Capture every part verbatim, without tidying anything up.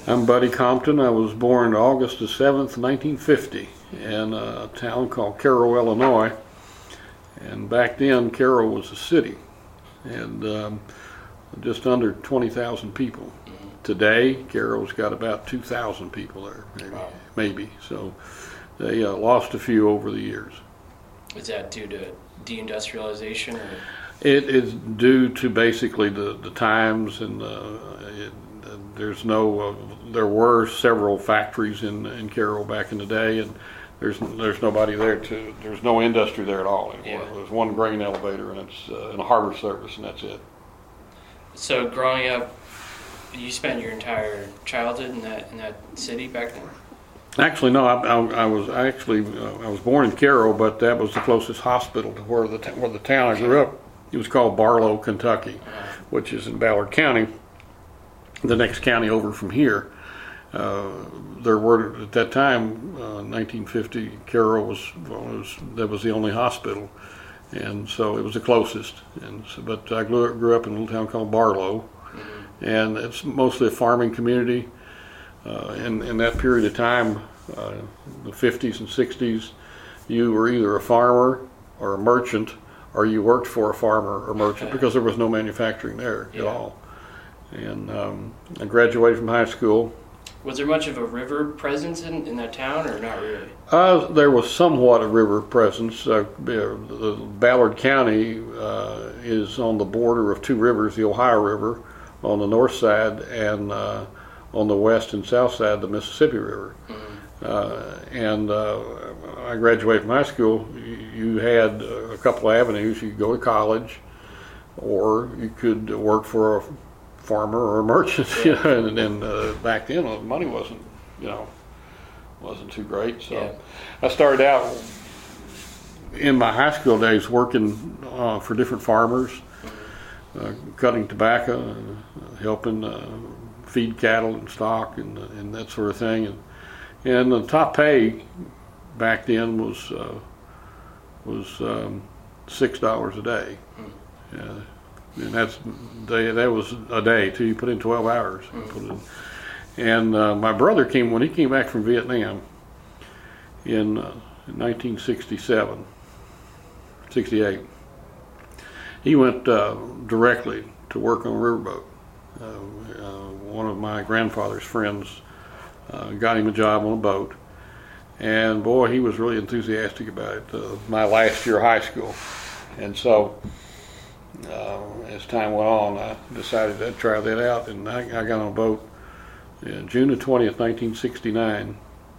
I'm Buddy Compton. I was born August the seventh, nineteen fifty, in a town called Cairo, Illinois. And back then, Cairo was a city, and um, just under twenty thousand people. Today, Cairo's got about two thousand people there, maybe. Wow. maybe. So they uh, lost a few over the years. Is that due to deindustrialization? Or? It is due to basically the, the times, and uh, it, there's no, uh, there were several factories in, in Cairo back in the day, and there's there's nobody there to, there's no industry there at all anymore. Yeah. There's one grain elevator, and it's uh, in a harbor service, and that's it. So growing up, you spent your entire childhood in that in that city back then? Actually, no. I, I, I was actually uh, I was born in Cairo, but that was the closest hospital to where the where the town I grew up. It was called Barlow, Kentucky, Uh-huh. which is in Ballard County, the next county over from here. Uh, there were at that time, uh, nineteen fifty, Cairo was, was that was the only hospital, and so it was the closest. And so, but I grew, grew up in a little town called Barlow, mm-hmm. and it's mostly a farming community. Uh, in, in that period of time, uh, the fifties and sixties, you were either a farmer or a merchant, or you worked for a farmer or merchant, Okay. because there was no manufacturing there Yeah. at all. And um, I graduated from high school. Was there much of a river presence in, in that town, or not really? Uh, there was somewhat a river presence. Uh, the Ballard County uh, is on the border of two rivers, the Ohio River on the north side, and uh, on the west and south side, the Mississippi River. Mm-hmm. uh, and uh, I graduated from high school. You had a couple of avenues. You could go to college, or you could work for a farmer or a merchant. Yeah. You know, and, and uh, back then, uh, money wasn't, you know, wasn't too great. So Yeah. I started out in my high school days working uh, for different farmers, uh, cutting tobacco, and uh, helping uh, feed cattle and stock and and that sort of thing. And and the top pay back then was uh, was um, six dollars a day. Yeah. And that's they, that was a day too. You put in twelve hours. You put in. And uh, my brother came when he came back from Vietnam in, uh, in nineteen sixty-seven, sixty-eight. He went uh, directly to work on a riverboat. Uh, uh, one of my grandfather's friends uh, got him a job on a boat, and boy, he was really enthusiastic about it. Uh, my last year of high school, and so. Uh, as time went on, I decided I'd try that out, and I, I got on a boat uh, June the twentieth, nineteen sixty-nine,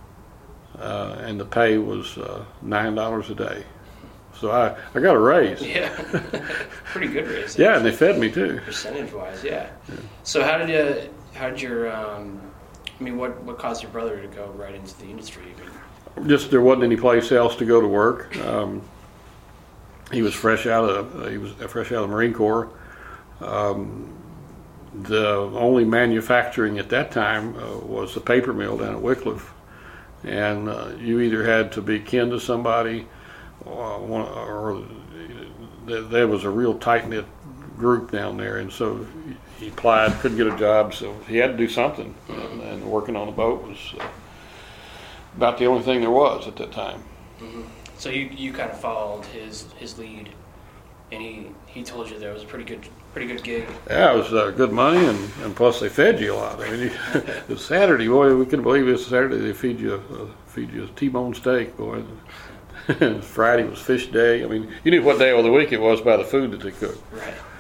uh, and the pay was uh, nine dollars a day. So I, I got a raise. Yeah, pretty good raise. Yeah, and they fed me too. Percentage-wise, yeah. yeah. So how did you, how did your, um, I mean, what, what caused your brother to go right into the industry? I mean, just there wasn't any place else to go to work. Um, He was fresh out of he was fresh out of the Marine Corps. Um, the only manufacturing at that time uh, was the paper mill down at Wycliffe, and uh, you either had to be kin to somebody, or, one, or there was a real tight knit group down there, and so he applied, couldn't get a job, so he had to do something, and, and working on a boat was uh, about the only thing there was at that time. Mm-hmm. So you, you kind of followed his his lead, and he, he told you there was a pretty good pretty good gig. Yeah, it was uh, good money, and, and plus they fed you a lot. I mean, you, it was Saturday, boy, we couldn't believe it was Saturday. They feed you a, uh, feed you a T-bone steak, boy. And Friday was fish day. I mean, you knew what day of the week it was by the food that they cooked. Right.